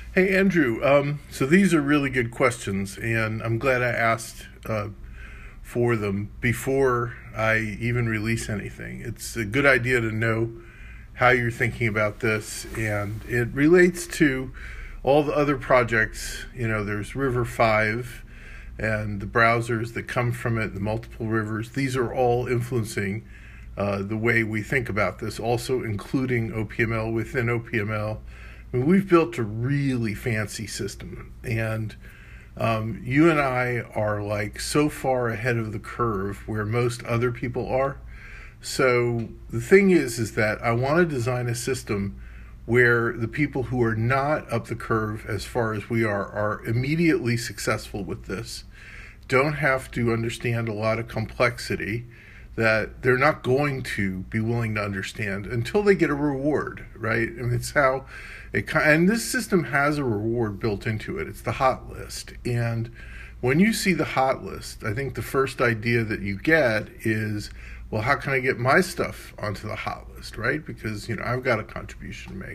Hey, Andrew. So these are really good questions, and I'm glad I asked for them before I even release anything. It's a good idea to know how you're thinking about this, and it relates to all the other projects. There's River 5 and the browsers that come from it, the multiple rivers. These are all influencing the way we think about this, also including OPML within OPML. I mean, we've built a really fancy system, and you and I are like so far ahead of the curve where most other people are. So the thing is that I want to design a system where the people who are not up the curve as far as we are immediately successful with this, don't have to understand a lot of complexity that they're not going to be willing to understand until they get a reward, right? I mean, it's how and this system has a reward built into it. It's the hot list. And when you see the hot list, I think the first idea that you get is, well, how can I get my stuff onto the hot list, right? Because, I've got a contribution to make.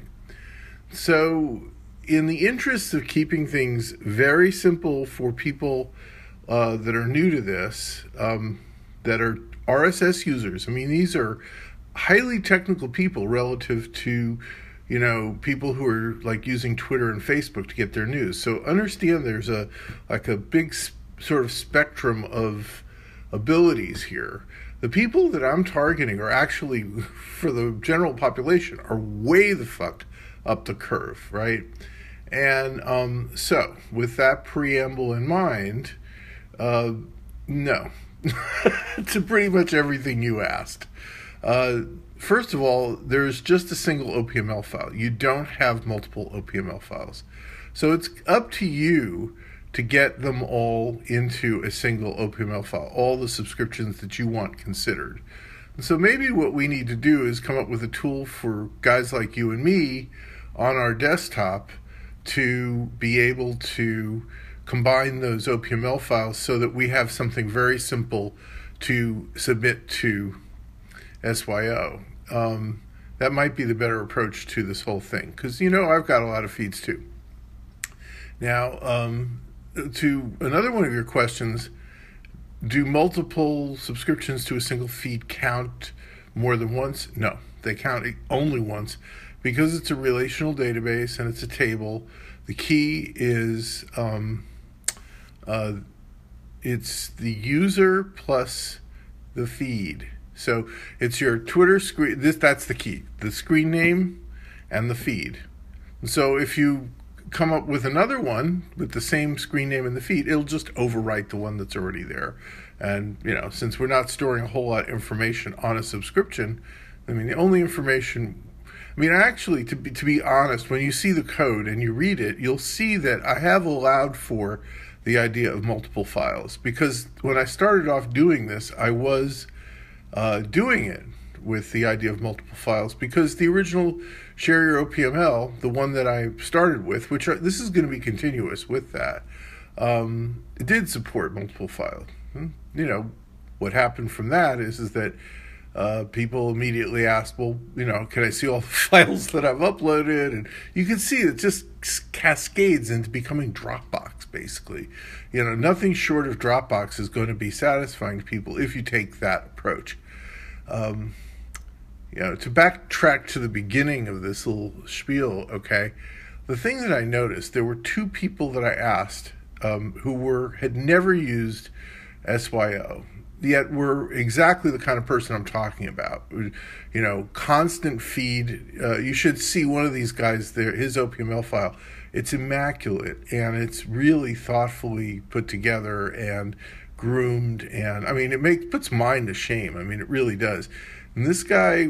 So in the interest of keeping things very simple for people that are new to this, that are RSS users. I mean, these are highly technical people relative to, people who are like using Twitter and Facebook to get their news. So understand there's a big sort of spectrum of abilities here. The people that I'm targeting are actually, for the general population, are way the fuck up the curve, right? And so with that preamble in mind, no. To pretty much everything you asked. First of all, there's just a single OPML file. You don't have multiple OPML files. So it's up to you to get them all into a single OPML file, all the subscriptions that you want considered. And so maybe what we need to do is come up with a tool for guys like you and me on our desktop to be able to combine those OPML files so that we have something very simple to submit to SYO. That might be the better approach to this whole thing, because I've got a lot of feeds too. Now, to another one of your questions, do multiple subscriptions to a single feed count more than once? No, they count only once, because it's a relational database and it's a table. The key is it's the user plus the feed. So it's your Twitter screen. That's the key. The screen name and the feed. And so if you come up with another one with the same screen name and the feed, it'll just overwrite the one that's already there. And since we're not storing a whole lot of information on a subscription, I mean, the only information. I mean, actually, to be honest, when you see the code and you read it, you'll see that I have allowed for the idea of multiple files, because when I started off doing this, I was doing it with the idea of multiple files, because the original Share Your OPML, the one that I started with, this is going to be continuous with that, it did support multiple files. What happened from that is that people immediately asked, well, can I see all the files that I've uploaded? And you can see it just cascades into becoming Dropbox, basically. Nothing short of Dropbox is going to be satisfying to people if you take that approach. To backtrack to the beginning of this little spiel, okay, the thing that I noticed, there were two people that I asked who had never used SYO, yet were exactly the kind of person I'm talking about. Constant feed. You should see one of these guys there, his OPML file. It's immaculate, and it's really thoughtfully put together and groomed, and I mean, it puts mine to shame. I mean, it really does. And this guy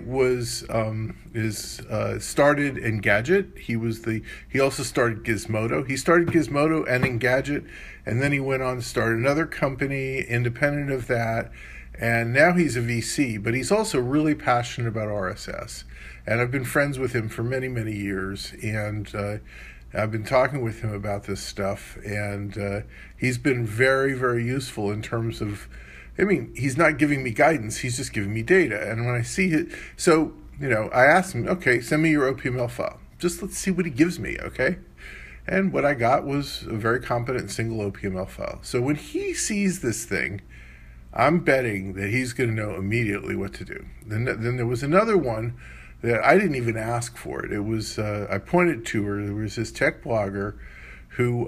started Engadget. He also started Gizmodo. He started Gizmodo and Engadget, and then he went on to start another company independent of that, and now he's a VC, but he's also really passionate about RSS. And I've been friends with him for many, many years, and I've been talking with him about this stuff, and he's been very, very useful in terms of, he's not giving me guidance, he's just giving me data. And when I see it, I asked him, okay, send me your OPML file. Just let's see what he gives me, okay? And what I got was a very competent single OPML file. So when he sees this thing, I'm betting that he's going to know immediately what to do. Then there was another one that I didn't even ask for it. It was, I pointed to her. There was this tech blogger who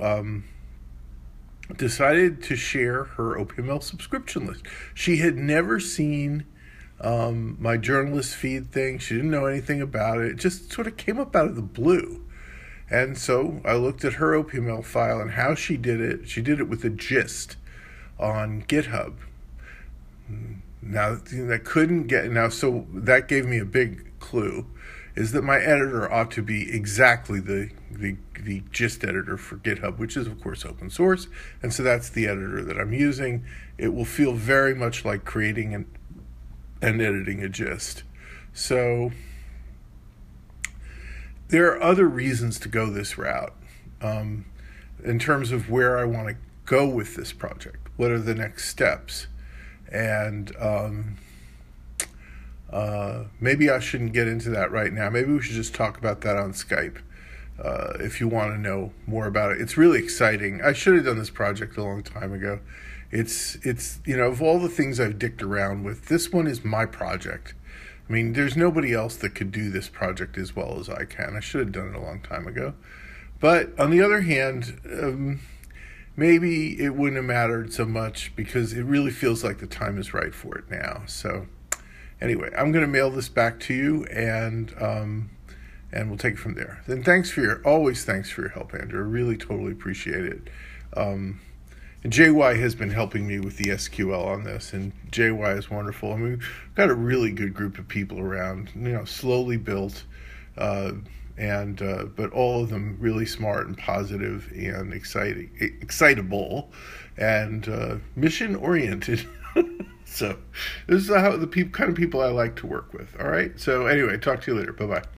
decided to share her OPML subscription list. She had never seen my journalist feed thing. She didn't know anything about it. It just sort of came up out of the blue. And so I looked at her OPML file and how she did it. She did it with a gist on GitHub. Now that couldn't get so that gave me a big clue, is that my editor ought to be exactly the gist editor for GitHub, which is of course open source, and so that's the editor that I'm using. It will feel very much like creating and editing a gist. So there are other reasons to go this route in terms of where I want to go with this project. What are the next steps? And maybe I shouldn't get into that right now. Maybe we should just talk about that on Skype if you want to know more about it. It's really exciting. I should have done this project a long time ago. It's of all the things I've dicked around with, this one is my project. I mean, there's nobody else that could do this project as well as I can. I should have done it a long time ago. But on the other hand, maybe it wouldn't have mattered so much because it really feels like the time is right for it now. So anyway, I'm going to mail this back to you, and we'll take it from there. Then thanks for your help, Andrew. I really totally appreciate it. And JY has been helping me with the SQL on this, and JY is wonderful. I mean, we've got a really good group of people around, slowly built, but all of them really smart and positive and excitable, and mission oriented. So this is how kind of people I like to work with. All right. So anyway, talk to you later. Bye bye.